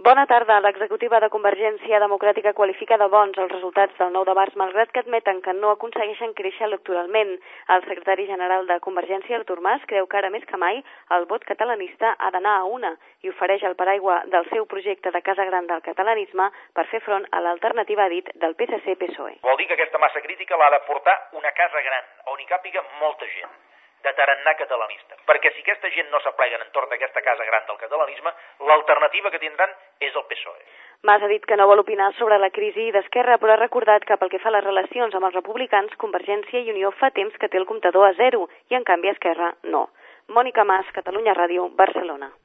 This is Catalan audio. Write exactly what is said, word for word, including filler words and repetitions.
Bona tarda. L'executiva de Convergència Democràtica qualifica de bons els resultats del nou de març, malgrat que admeten que no aconsegueixen créixer electoralment. El secretari general de Convergència, Artur Mas, creu que ara més que mai el vot catalanista ha d'anar a una i ofereix el paraigua del seu projecte de Casa Gran del catalanisme per fer front a l'alternativa, ha dit, del P S C P S O E. Vol dir que aquesta massa crítica l'ha de portar una casa gran, on hi càpiga molta gent, de tarannà catalanista. Perquè si aquesta gent no s'apleguen entorn d'aquesta casa gran del catalanisme, l'alternativa que tindran és el P S O E. Mas ha dit que no vol opinar sobre la crisi d'Esquerra, però ha recordat que pel que fa a les relacions amb els republicans, Convergència i Unió fa temps que té el comptador a zero i, en canvi, Esquerra no. Mònica Mas, Catalunya Ràdio, Barcelona.